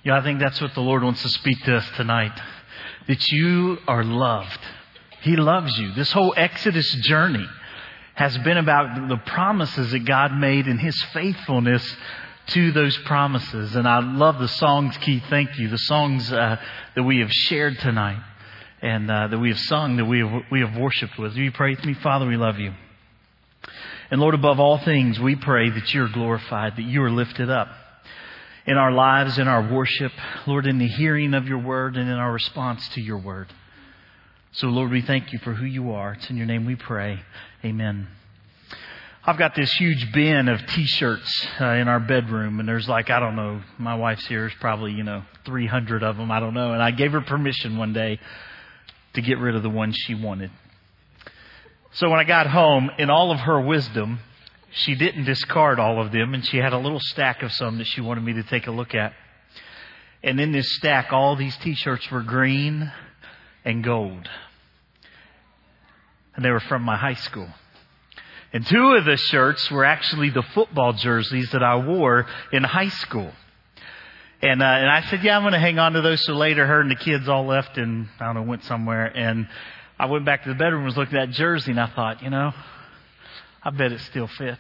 I think that's what the Lord wants to speak to us tonight. That you are loved. He loves you. This whole Exodus journey has been about the promises that God made and His faithfulness to those promises. And I love the songs, Keith, thank you. The songs that we have shared tonight and that we have sung, that we have worshiped with. Will you pray with me? Father, we love you. And Lord, above all things, we pray that you are glorified, that you are lifted up in our lives, in our worship, Lord, in the hearing of your word and in our response to your word. So, Lord, we thank you for who you are. It's in your name we pray. Amen. I've got this huge bin of T-shirts in our bedroom, and there's like, I don't know, my wife's here, there's probably, 300 of them, I don't know. And I gave her permission one day to get rid of the ones she wanted. So when I got home, in all of her wisdom, she didn't discard all of them, and she had a little stack of some that she wanted me to take a look at. And in this stack, all these T-shirts were green and gold. And they were from my high school. And two of the shirts were actually the football jerseys that I wore in high school. And I said, I'm going to hang on to those. So later, her and the kids all left and, went somewhere. And I went back to the bedroom and was looking at that jersey, and I thought, I bet it still fits.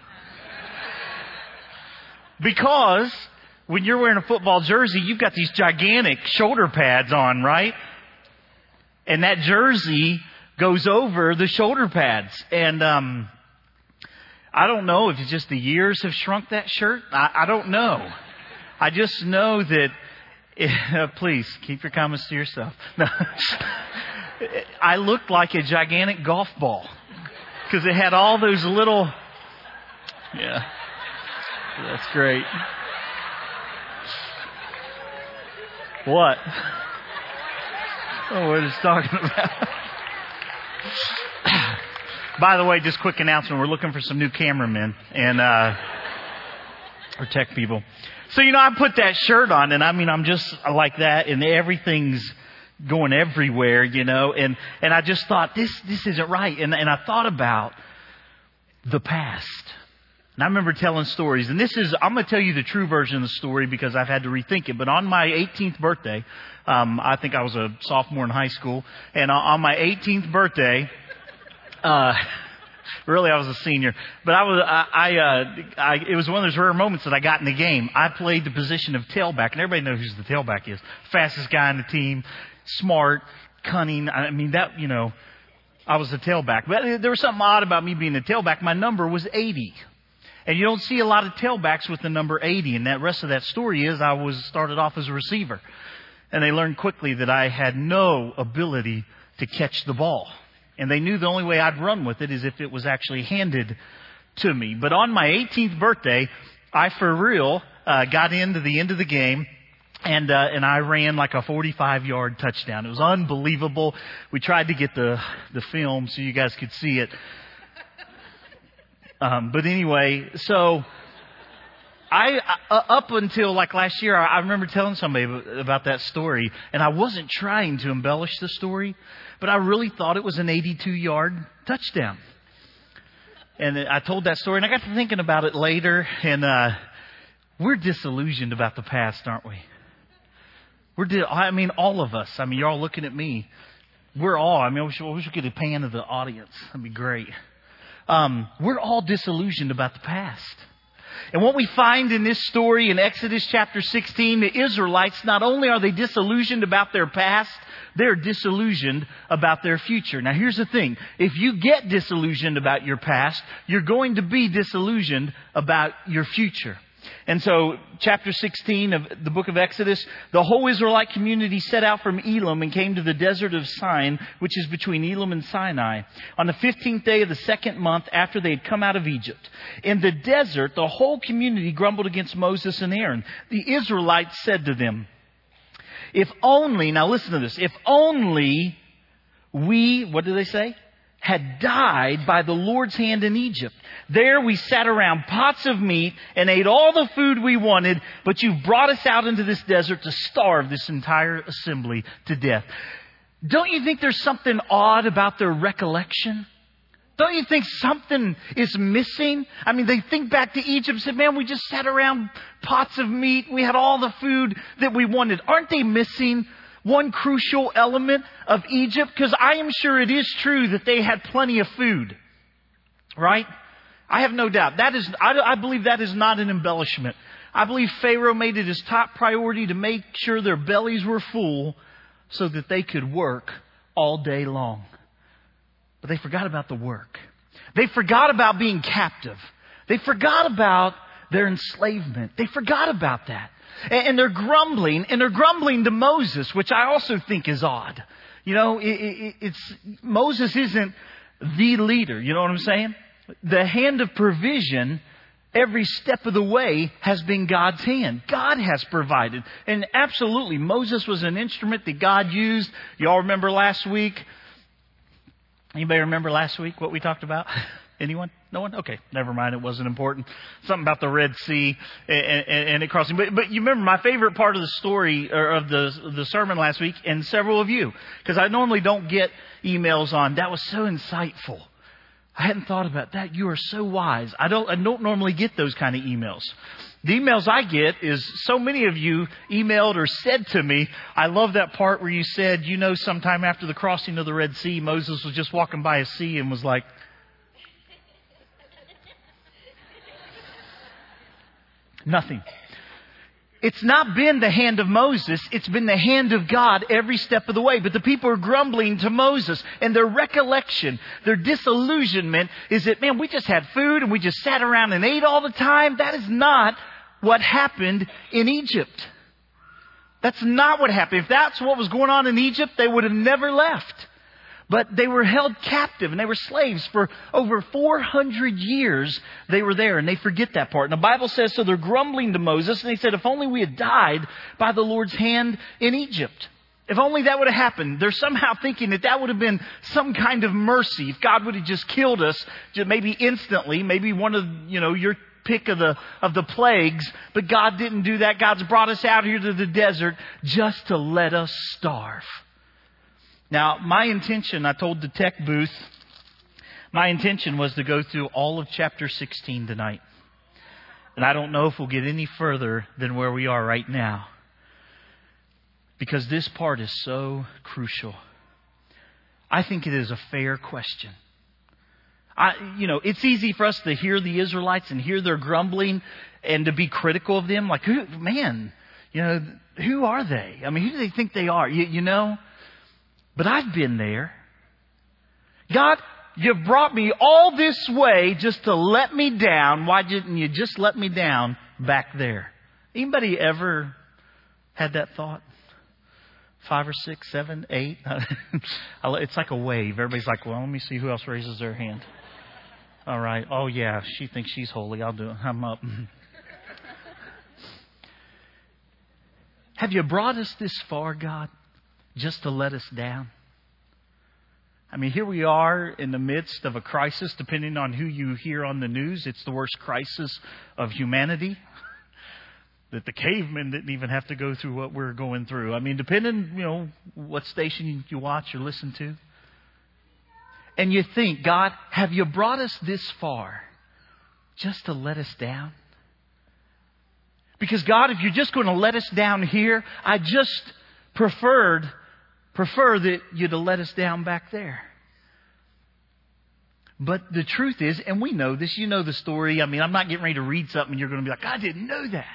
Because when you're wearing a football jersey, you've got these gigantic shoulder pads on, right? And that jersey goes over the shoulder pads. And I don't know if it's just the years have shrunk that shirt. I don't know. I just know that, please keep your comments to yourself. No. I looked like a gigantic golf ball because it had all those little, that's great. What? Oh, we're just talking about. By the way, just quick announcement. We're looking for some new cameramen and or tech people. So, I put that shirt on, and I'm just like that, and everything's going everywhere, and I just thought, this isn't right. And I thought about the past. And I remember telling stories, and I'm going to tell you the true version of the story because I've had to rethink it. But on my 18th birthday, I think I was a sophomore in high school, and on my 18th birthday, really I was a senior, but it was one of those rare moments that I got in the game. I played the position of tailback, and everybody knows who the tailback is. Fastest guy on the team, smart, cunning. I was a tailback. But there was something odd about me being a tailback. My number was 80. And you don't see a lot of tailbacks with the number 80. And that rest of that story is I started off as a receiver. And they learned quickly that I had no ability to catch the ball. And they knew the only way I'd run with it is if it was actually handed to me. But on my 18th birthday, I for real got into the end of the game. And I ran like a 45-yard touchdown. It was unbelievable. We tried to get the film so you guys could see it. But anyway, so I up until like last year, I remember telling somebody about that story, and I wasn't trying to embellish the story, but I really thought it was an 82-yard touchdown. And I told that story, and I got to thinking about it later, and we're disillusioned about the past, aren't we? All of us. You're all looking at me. We're all. I wish we could get a pan of the audience. That'd be great. We're all disillusioned about the past. And what we find in this story in Exodus chapter 16, the Israelites, not only are they disillusioned about their past, they're disillusioned about their future. Now, here's the thing. If you get disillusioned about your past, you're going to be disillusioned about your future. And so, chapter 16 of the book of Exodus, the whole Israelite community set out from Elim and came to the desert of Sin, which is between Elim and Sinai, on the 15th day of the second month after they had come out of Egypt. In the desert, the whole community grumbled against Moses and Aaron. The Israelites said to them, if only, now listen to this, if only we, what do they say? Had died by the Lord's hand in Egypt. There we sat around pots of meat and ate all the food we wanted, but you've brought us out into this desert to starve this entire assembly to death. Don't you think there's something odd about their recollection? Don't you think something is missing? I mean, they think back to Egypt and said, man, we just sat around pots of meat. We had all the food that we wanted. Aren't they missing one crucial element of Egypt? Because I am sure it is true that they had plenty of food. Right? I have no doubt. I believe that is not an embellishment. I believe Pharaoh made it his top priority to make sure their bellies were full so that they could work all day long. But they forgot about the work. They forgot about being captive. They forgot about their enslavement. They forgot about that. And they're grumbling, to Moses, which I also think is odd. You know, Moses isn't the leader. You know what I'm saying? The hand of provision every step of the way has been God's hand. God has provided. And absolutely, Moses was an instrument that God used. You all remember last week? Anybody remember last week what we talked about? Anyone? No one? Okay, never mind. It wasn't important. Something about the Red Sea and it crossing. But you remember my favorite part of the story or of the sermon last week, and several of you, because I normally don't get emails on, that was so insightful. I hadn't thought about that. You are so wise. I don't normally get those kind of emails. The emails I get is so many of you emailed or said to me, I love that part where you said, you know, sometime after the crossing of the Red Sea, Moses was just walking by a sea and was like, nothing. It's not been the hand of Moses. It's been the hand of God every step of the way. But the people are grumbling to Moses, and their recollection, their disillusionment is that, man, we just had food and we just sat around and ate all the time. That is not what happened in Egypt. That's not what happened. If that's what was going on in Egypt, they would have never left. But they were held captive and they were slaves for over 400 years. They were there, and they forget that part. And the Bible says, so they're grumbling to Moses, and they said, if only we had died by the Lord's hand in Egypt. If only that would have happened. They're somehow thinking that would have been some kind of mercy. If God would have just killed us, maybe instantly, maybe one of, your pick of the plagues. But God didn't do that. God's brought us out here to the desert just to let us starve. Now, my intention, I told the tech booth, my intention was to go through all of chapter 16 tonight. And I don't know if we'll get any further than where we are right now. Because this part is so crucial. I think it is a fair question. It's easy for us to hear the Israelites and hear their grumbling and to be critical of them. Like, who are they? I mean, who do they think they are? But I've been there. God, you've brought me all this way just to let me down. Why didn't you just let me down back there? Anybody ever had that thought? 5 or 6, 7, 8? It's like a wave. Everybody's like, well, let me see who else raises their hand. All right. Oh, yeah, she thinks she's holy. I'll do it. I'm up. Have you brought us this far, God, just to let us down? I mean, here we are in the midst of a crisis. Depending on who you hear on the news, it's the worst crisis of humanity. That the cavemen didn't even have to go through what we're going through. I mean, depending, what station you watch or listen to. And you think, God, have you brought us this far just to let us down? Because God, if you're just going to let us down here, I just prefer that you to let us down back there. But the truth is, and we know this, you know the story. I mean, I'm not getting ready to read something and you're going to be like, I didn't know that.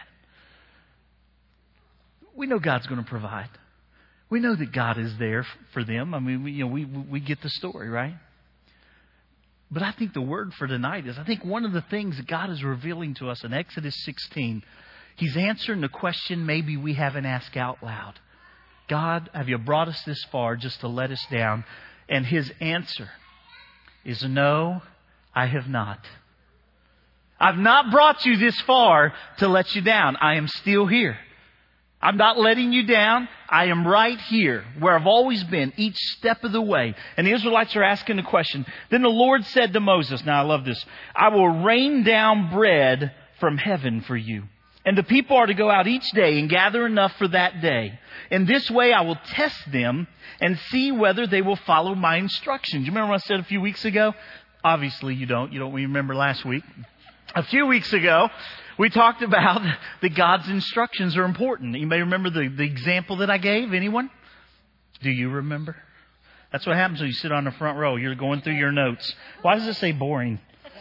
We know God's going to provide. We know that God is there for them. I mean, we get the story, right? But I think the word for tonight is, I think one of the things that God is revealing to us in Exodus 16, He's answering the question maybe we haven't asked out loud. God, have you brought us this far just to let us down? And His answer is, no, I have not. I've not brought you this far to let you down. I am still here. I'm not letting you down. I am right here where I've always been, each step of the way. And the Israelites are asking the question. Then the Lord said to Moses, now I love this, I will rain down bread from heaven for you. And the people are to go out each day and gather enough for that day. In this way I will test them and see whether they will follow my instructions. You remember what I said a few weeks ago? Obviously you don't. You don't remember last week. A few weeks ago, we talked about that God's instructions are important. You may remember the example that I gave. Anyone? Do you remember? That's what happens when you sit on the front row. You're going through your notes. Why does it say boring?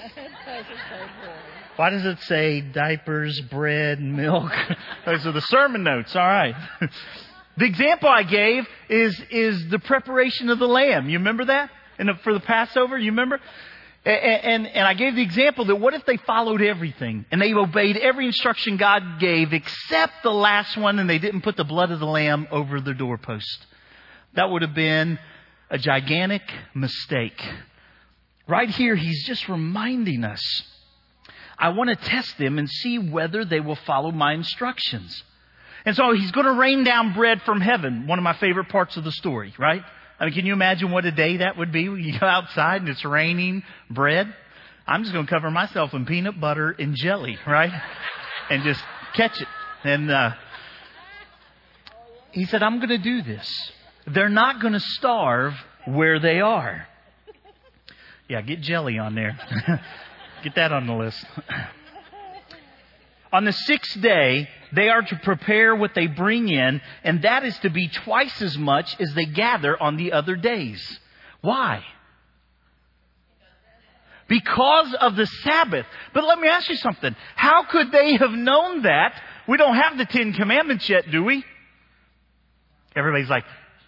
Why does it say diapers, bread, milk? Those are the sermon notes. All right. The example I gave is the preparation of the lamb. You remember that? For the Passover, you remember? And I gave the example that what if they followed everything and they obeyed every instruction God gave except the last one, and they didn't put the blood of the lamb over the doorpost? That would have been a gigantic mistake. Right here, he's just reminding us. I want to test them and see whether they will follow my instructions. And so he's going to rain down bread from heaven. One of my favorite parts of the story, right? I mean, can you imagine what a day that would be when you go outside and it's raining bread? I'm just going to cover myself in peanut butter and jelly, right? And just catch it. And he said, I'm going to do this. They're not going to starve where they are. Yeah, get jelly on there. Get that on the list. On the sixth day, they are to prepare what they bring in, and that is to be twice as much as they gather on the other days. Why? Because of the Sabbath. But let me ask you something. How could they have known that? We don't have the 10 Commandments yet, do we? Everybody's like,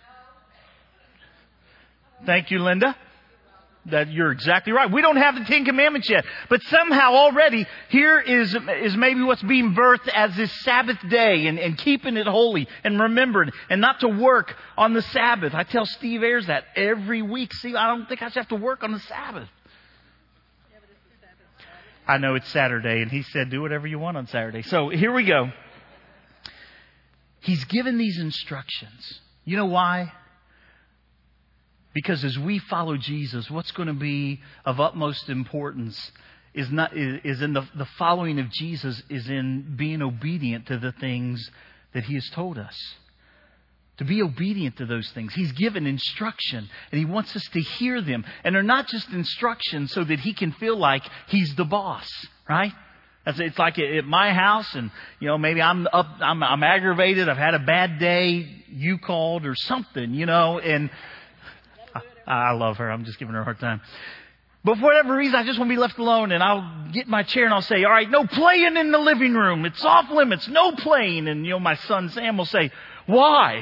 thank you, Linda. That you're exactly right. We don't have the 10 Commandments yet. But somehow already here is maybe what's being birthed as this Sabbath day and keeping it holy and remembered and not to work on the Sabbath. I tell Steve Ayers that every week. See, I don't think I should have to work on the Sabbath. I know it's Saturday, and he said, do whatever you want on Saturday. So here we go. He's given these instructions. You know why? Because as we follow Jesus, what's going to be of utmost importance is in the following of Jesus is in being obedient to the things that He has told us. To be obedient to those things. He's given instruction, and He wants us to hear them. And they're not just instructions so that He can feel like He's the boss, right? It's like at my house, and maybe I'm aggravated. I've had a bad day. You called or something, and I love her. I'm just giving her a hard time. But for whatever reason, I just want to be left alone. And I'll get in my chair and I'll say, all right, no playing in the living room. It's off limits. No playing. And, my son Sam will say, why?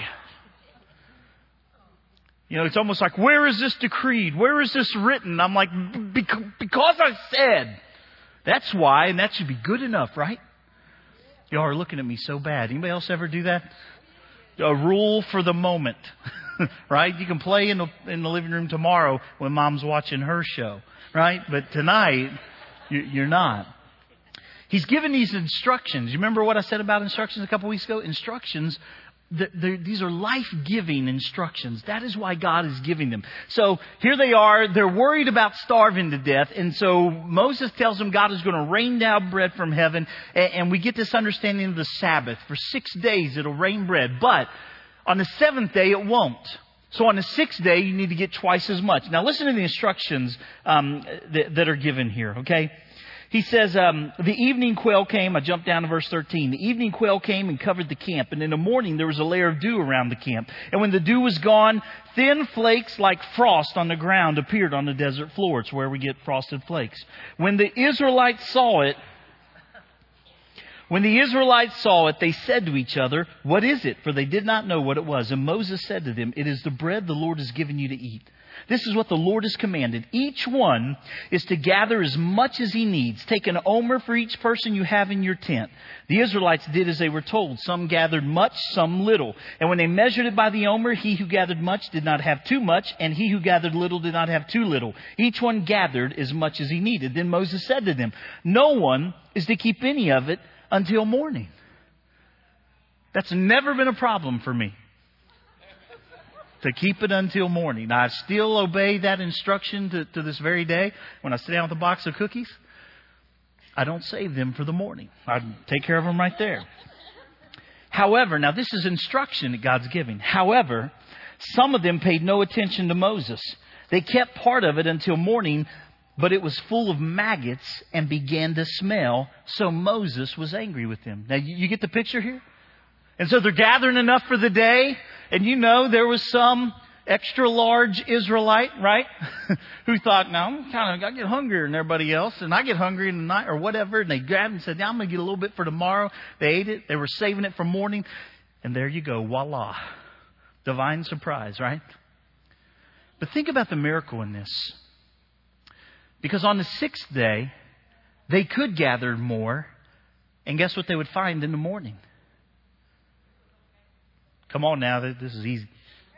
It's almost like, where is this decreed? Where is this written? I'm like, because I said. That's why. And that should be good enough, right? Y'all are looking at me so bad. Anybody else ever do that? A rule for the moment. Right? You can play in the living room tomorrow when Mom's watching her show. Right? But tonight, you're not. He's given these instructions. You remember what I said about instructions a couple weeks ago? Instructions, these are life-giving instructions. That is why God is giving them. So here they are. They're worried about starving to death. And so Moses tells them God is going to rain down bread from heaven. And we get this understanding of the Sabbath. For 6 days, it'll rain bread. But on the seventh day, it won't. So on the sixth day, you need to get twice as much. Now listen to the instructions that are given here, okay? He says, the evening quail came. I jumped down to verse 13. The evening quail came and covered the camp. And in the morning, there was a layer of dew around the camp. And when the dew was gone, thin flakes like frost on the ground appeared on the desert floor. It's where we get frosted flakes. When the Israelites saw it, they said to each other, what is it? For they did not know what it was. And Moses said to them, it is the bread the Lord has given you to eat. This is what the Lord has commanded. Each one is to gather as much as he needs. Take an omer for each person you have in your tent. The Israelites did as they were told. Some gathered much, some little. And when they measured it by the omer, he who gathered much did not have too much, and he who gathered little did not have too little. Each one gathered as much as he needed. Then Moses said to them, no one is to keep any of it until morning. That's never been a problem for me. To keep it until morning. Now, I still obey that instruction to this very day. When I sit down with a box of cookies, I don't save them for the morning. I take care of them right there. However, now this is instruction that God's giving. However, some of them paid no attention to Moses. They kept part of it until morning, but it was full of maggots and began to smell. So Moses was angry with them. Now, you get the picture here? And so they're gathering enough for the day. And you know, there was some extra large Israelite, right? Who thought, now I get hungrier than everybody else. And I get hungry in the night or whatever. And they grabbed and said, I'm going to get a little bit for tomorrow. They ate it. They were saving it for morning. And there you go. Voila. Divine surprise, right? But think about the miracle in this. Because on the sixth day, they could gather more. And guess what they would find in the morning? Come on now, this is easy.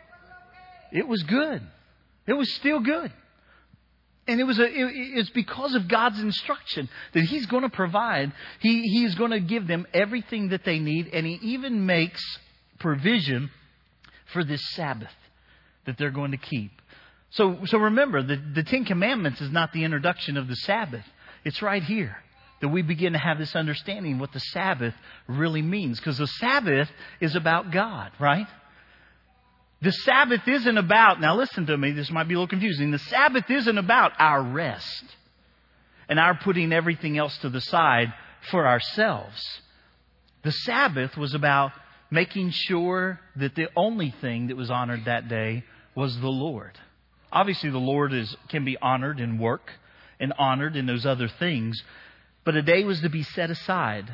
It was good. It was still good. And it's because of God's instruction that He's going to provide. He's going to give them everything that they need. And He even makes provision for this Sabbath that they're going to keep. So remember, the Ten Commandments is not the introduction of the Sabbath. It's right here that we begin to have this understanding of what the Sabbath really means. Because the Sabbath is about God, right? The Sabbath isn't about, now listen to me, this might be a little confusing. The Sabbath isn't about our rest and our putting everything else to the side for ourselves. The Sabbath was about making sure that the only thing that was honored that day was the Lord. Obviously, the Lord can be honored in work and honored in those other things. But a day was to be set aside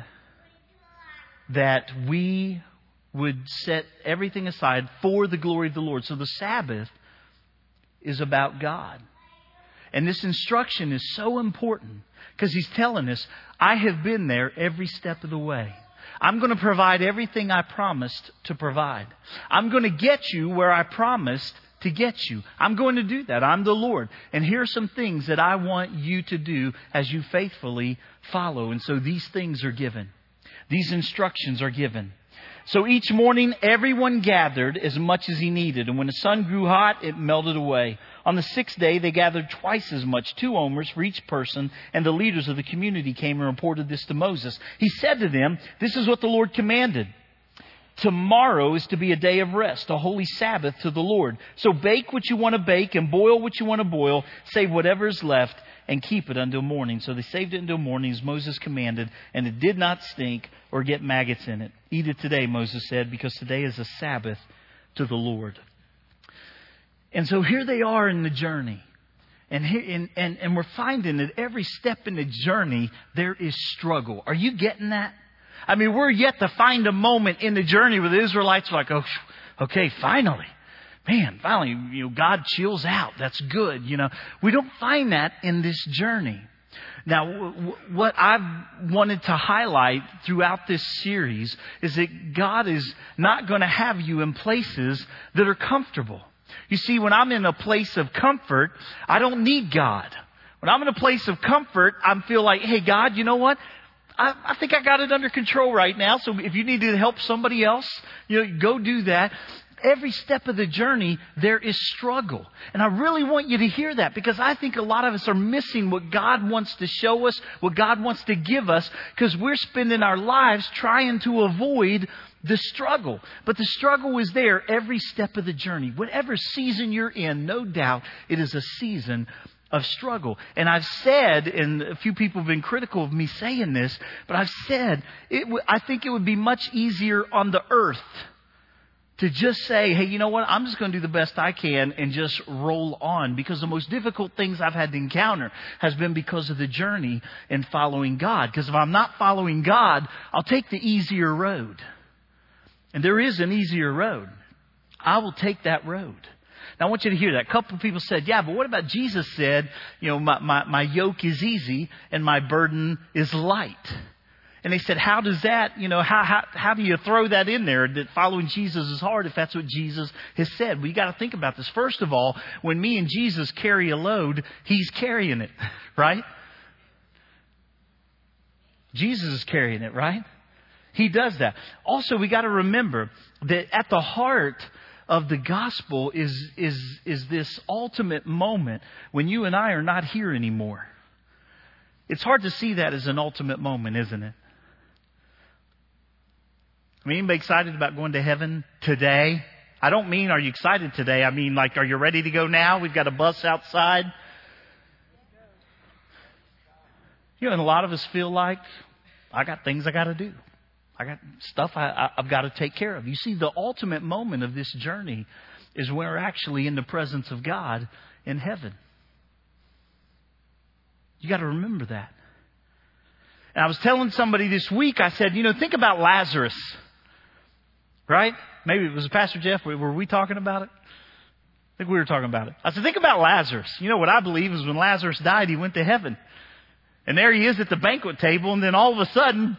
that we would set everything aside for the glory of the Lord. So the Sabbath is about God. And this instruction is so important because He's telling us, I have been there every step of the way. I'm going to provide everything I promised to provide. I'm going to get you where I promised to get you. I'm going to do that. I'm the Lord. And here are some things that I want you to do as you faithfully follow. And so these things are given. These instructions are given. So each morning, everyone gathered as much as he needed. And when the sun grew hot, it melted away. On the sixth day, they gathered twice as much, 2 omers for each person. And the leaders of the community came and reported this to Moses. He said to them, this is what the Lord commanded. Tomorrow is to be a day of rest, a holy Sabbath to the Lord. So bake what you want to bake and boil what you want to boil. Save whatever is left and keep it until morning. So they saved it until morning as Moses commanded, and it did not stink or get maggots in it. Eat it today, Moses said, because today is a Sabbath to the Lord. And so here they are in the journey. And we're finding that every step in the journey, there is struggle. Are you getting that? I mean, we're yet to find a moment in the journey where the Israelites are like, oh, okay, finally. Man, finally, God chills out. That's good. We don't find that in this journey. Now, what I've wanted to highlight throughout this series is that God is not going to have you in places that are comfortable. You see, when I'm in a place of comfort, I don't need God. When I'm in a place of comfort, I feel like, hey, God, you know what? I think I got it under control right now. So if you need to help somebody else, go do that. Every step of the journey, there is struggle. And I really want you to hear that because I think a lot of us are missing what God wants to show us, what God wants to give us, because we're spending our lives trying to avoid the struggle. But the struggle is there every step of the journey. Whatever season you're in, no doubt it is a season of struggle. And I've said, and a few people have been critical of me saying this, but I've said, I think it would be much easier on the earth to just say, hey, you know what? I'm just going to do the best I can and just roll on. Because the most difficult things I've had to encounter has been because of the journey in following God. Because if I'm not following God, I'll take the easier road. And there is an easier road. I will take that road. Now, I want you to hear that. A couple of people said, yeah, but what about Jesus said, my yoke is easy and my burden is light. And they said, how does that, how do you throw that in there that following Jesus is hard if that's what Jesus has said? Well, you got to think about this. First of all, when me and Jesus carry a load, He's carrying it, right? Jesus is carrying it, right? He does that. Also, we got to remember that at the heart of the gospel is this ultimate moment when you and I are not here anymore. It's hard to see that as an ultimate moment, isn't it? I mean, anybody excited about going to heaven today? I don't mean, are you excited today? I mean, like, are you ready to go now? We've got a bus outside. And a lot of us feel like, I got things I got to do. I got stuff I've got to take care of. You see, the ultimate moment of this journey is when we're actually in the presence of God in heaven. You got to remember that. And I was telling somebody this week, I said, think about Lazarus. Right? Maybe it was Pastor Jeff. Were we talking about it? I think we were talking about it. I said, think about Lazarus. What I believe is when Lazarus died, he went to heaven. And there he is at the banquet table, and then all of a sudden,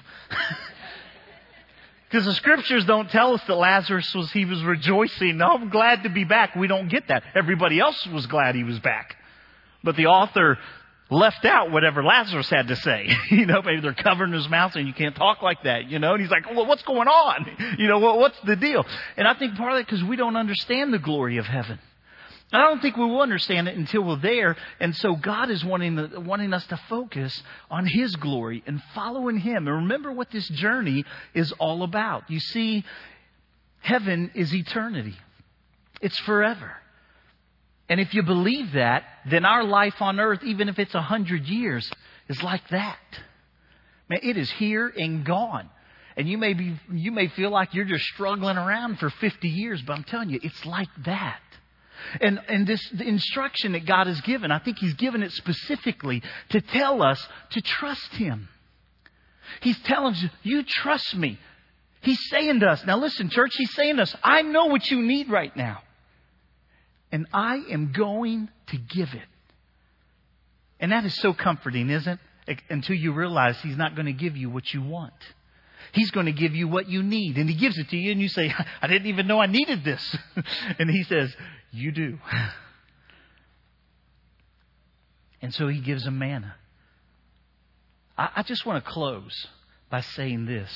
because the scriptures don't tell us that Lazarus was rejoicing. No, I'm glad to be back. We don't get that. Everybody else was glad he was back. But the author left out whatever Lazarus had to say. Maybe they're covering his mouth and you can't talk like that, and he's like, well, what's going on? What's the deal? And I think part of that because we don't understand the glory of heaven. And I don't think we will understand it until we're there. And so God is wanting us to focus on His glory and following Him. And remember what this journey is all about. You see, heaven is eternity. It's forever. And if you believe that, then our life on earth, even if it's 100 years, is like that. Man, it is here and gone. And you may feel like you're just struggling around for 50 years, but I'm telling you, it's like that. And the instruction that God has given, I think He's given it specifically to tell us to trust Him. He's telling us, you trust me. He's saying to us, now listen, church, He's saying to us, I know what you need right now. And I am going to give it. And that is so comforting, isn't it? Until you realize He's not going to give you what you want. He's going to give you what you need. And He gives it to you and you say, I didn't even know I needed this. And He says, you do. And so He gives them manna. I just want to close by saying this.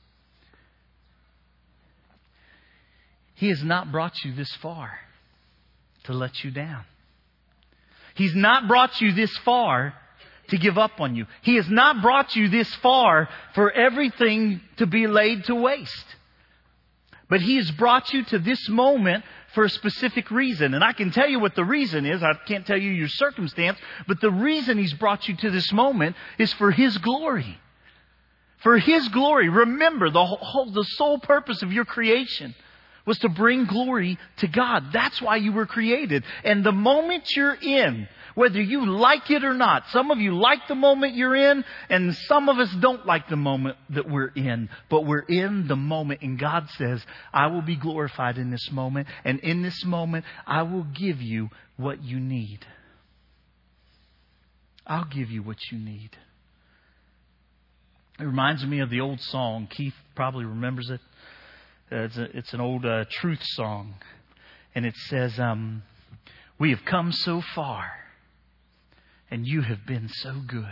He has not brought you this far to let you down. He's not brought you this far to give up on you. He has not brought you this far for everything to be laid to waste. But He has brought you to this moment for a specific reason. And I can tell you what the reason is. I can't tell you your circumstance. But the reason He's brought you to this moment is for His glory. For His glory. Remember, the sole purpose of your creation was to bring glory to God. That's why you were created. And the moment you're in, whether you like it or not, some of you like the moment you're in, and some of us don't like the moment that we're in. But we're in the moment, and God says, I will be glorified in this moment, and in this moment, I will give you what you need. I'll give you what you need. It reminds me of the old song. Keith probably remembers it. It's an old truth song. And it says, we have come so far, and you have been so good.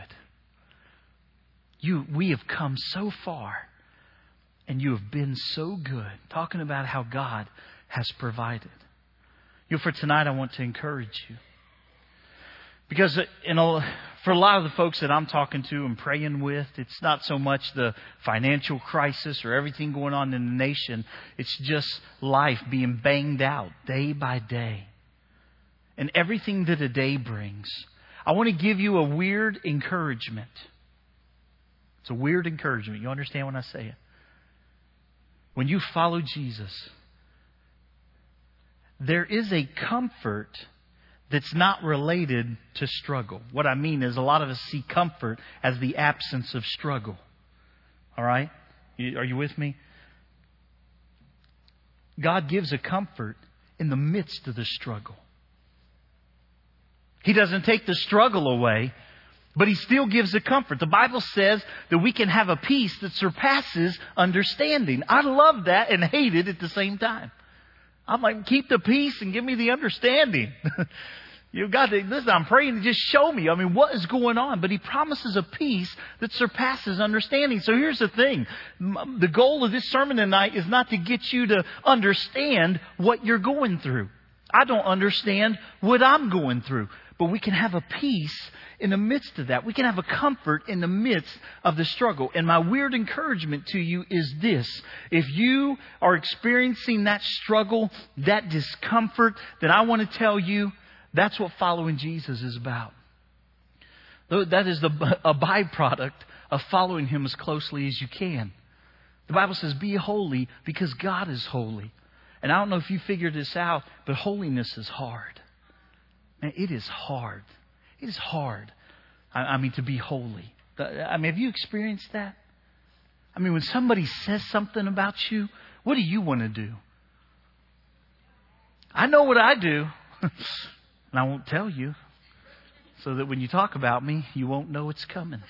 We have come so far, and you have been so good. Talking about how God has provided. For tonight, I want to encourage you. Because for a lot of the folks that I'm talking to and praying with, it's not so much the financial crisis or everything going on in the nation. It's just life being banged out day by day. And everything that a day brings. I want to give you a weird encouragement. It's a weird encouragement. You understand when I say it? When you follow Jesus, there is a comfort that's not related to struggle. What I mean is a lot of us see comfort as the absence of struggle. All right? Are you with me? God gives a comfort in the midst of the struggle. He doesn't take the struggle away, but He still gives a comfort. The Bible says that we can have a peace that surpasses understanding. I love that and hate it at the same time. I'm like, keep the peace and give me the understanding. You've got to, listen, I'm praying to just show me, what is going on? But He promises a peace that surpasses understanding. So here's the thing. The goal of this sermon tonight is not to get you to understand what you're going through. I don't understand what I'm going through. But we can have a peace in the midst of that. We can have a comfort in the midst of the struggle. And my weird encouragement to you is this. If you are experiencing that struggle, that discomfort, then I want to tell you that's what following Jesus is about. That is a byproduct of following Him as closely as you can. The Bible says, be holy because God is holy. And I don't know if you figured this out, but holiness is hard. Man, it is hard. It is hard. I mean, to be holy. I mean, have you experienced that? I mean, when somebody says something about you, what do you want to do? I know what I do. And I won't tell you. So that when you talk about me, you won't know it's coming.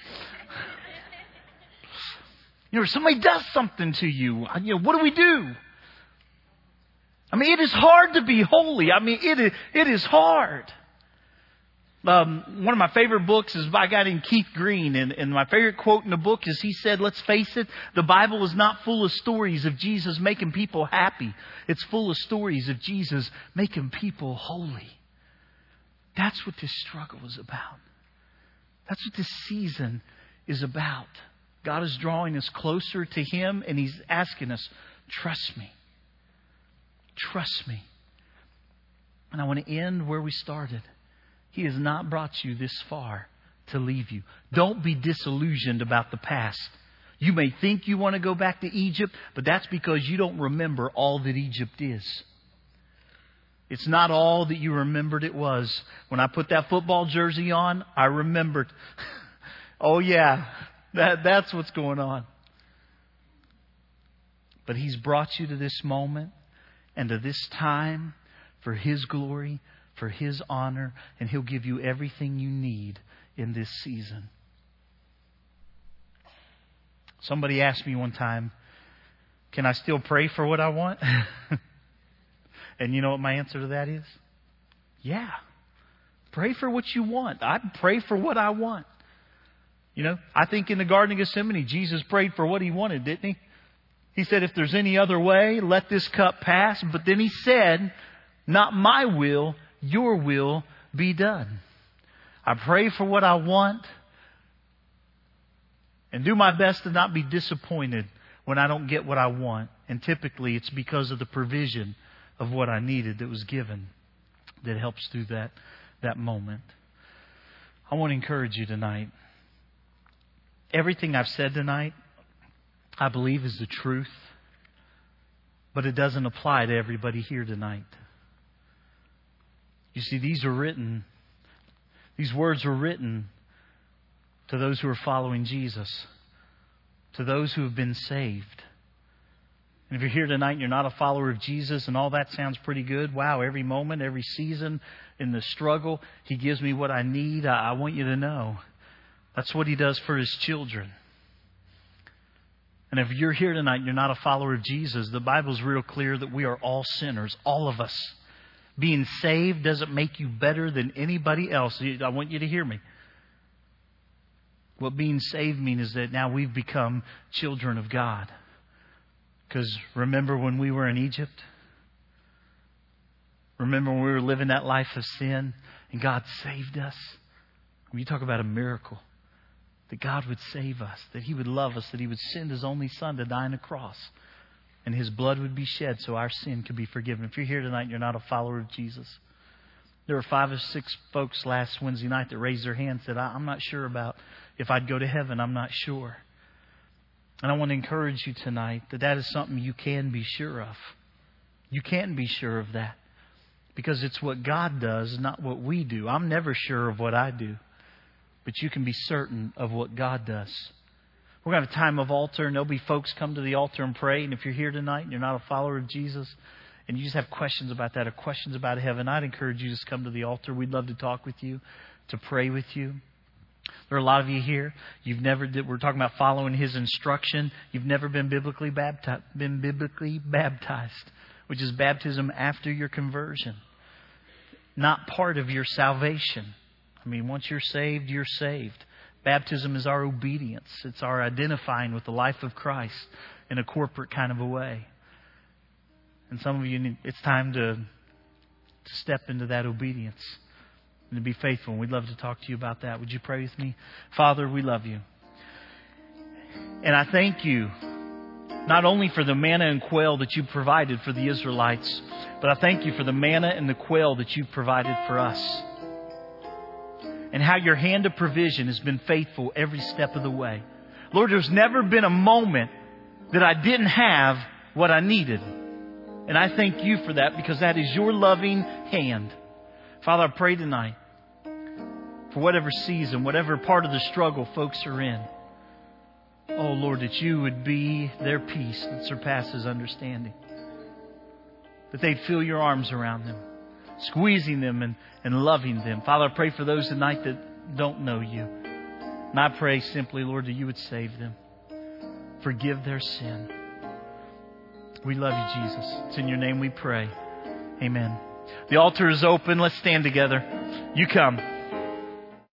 If somebody does something to you, what do we do? I mean, it is hard to be holy. I mean, it is hard. One of my favorite books is by a guy named Keith Green. And my favorite quote in the book is he said, let's face it, the Bible is not full of stories of Jesus making people happy. It's full of stories of Jesus making people holy. That's what this struggle is about. That's what this season is about. God is drawing us closer to Him, and He's asking us, trust me. Trust me. And I want to end where we started. He has not brought you this far to leave you. Don't be disillusioned about the past. You may think you want to go back to Egypt, but that's because you don't remember all that Egypt is. It's not all that you remembered it was. When I put that football jersey on, I remembered. Oh yeah, that's what's going on. But He's brought you to this moment and to this time for His glory, for His honor, and He'll give you everything you need in this season. Somebody asked me one time, can I still pray for what I want? And you know what my answer to that is? Yeah. Pray for what you want. I pray for what I want. I think in the Garden of Gethsemane, Jesus prayed for what He wanted, didn't He? He said, if there's any other way, let this cup pass. But then He said, not my will, your will be done. I pray for what I want and do my best to not be disappointed when I don't get what I want. And typically it's because of the provision of what I needed that was given that helps through that moment. I want to encourage you tonight. Everything I've said tonight, I believe is the truth, but it doesn't apply to everybody here tonight. You see, these words are written to those who are following Jesus, to those who have been saved. And if you're here tonight and you're not a follower of Jesus and all that sounds pretty good, wow, every moment, every season in the struggle, He gives me what I need. I want you to know that's what He does for His children. And if you're here tonight and you're not a follower of Jesus, the Bible's real clear that we are all sinners, all of us. Being saved doesn't make you better than anybody else. I want you to hear me. What being saved means is that now we've become children of God. Because remember when we were in Egypt? Remember when we were living that life of sin and God saved us? When you talk about a miracle, that God would save us, that He would love us, that He would send His only Son to die on the cross, and His blood would be shed so our sin could be forgiven. If you're here tonight and you're not a follower of Jesus, there were 5 or 6 folks last Wednesday night that raised their hand and said, I'm not sure about if I'd go to heaven. I'm not sure. And I want to encourage you tonight that is something you can be sure of. You can be sure of that. Because it's what God does, not what we do. I'm never sure of what I do. But you can be certain of what God does. We're going to have a time of altar, and there'll be folks come to the altar and pray. And if you're here tonight and you're not a follower of Jesus, and you just have questions about that or questions about heaven, I'd encourage you to just come to the altar. We'd love to talk with you, to pray with you. There are a lot of you here. We're talking about following His instruction. You've never been biblically baptized, which is baptism after your conversion. Not part of your salvation. I mean, once you're saved, you're saved. Baptism is our obedience. It's our identifying with the life of Christ in a corporate kind of a way. And some of you, it's time to step into that obedience and to be faithful. And we'd love to talk to you about that. Would you pray with me? Father, we love you. And I thank you not only for the manna and quail that you provided for the Israelites, but I thank you for the manna and the quail that you've provided for us. and how your hand of provision has been faithful every step of the way. Lord, there's never been a moment that I didn't have what I needed. And I thank you for that, because that is your loving hand. Father, I pray tonight for whatever season, whatever part of the struggle folks are in. Oh, Lord, that you would be their peace that surpasses understanding. That they'd feel your arms around them, squeezing them and loving them. Father, I pray for those tonight that don't know you. And I pray simply, Lord, that you would save them. Forgive their sin. We love you, Jesus. It's in your name we pray. Amen. The altar is open. Let's stand together. You come.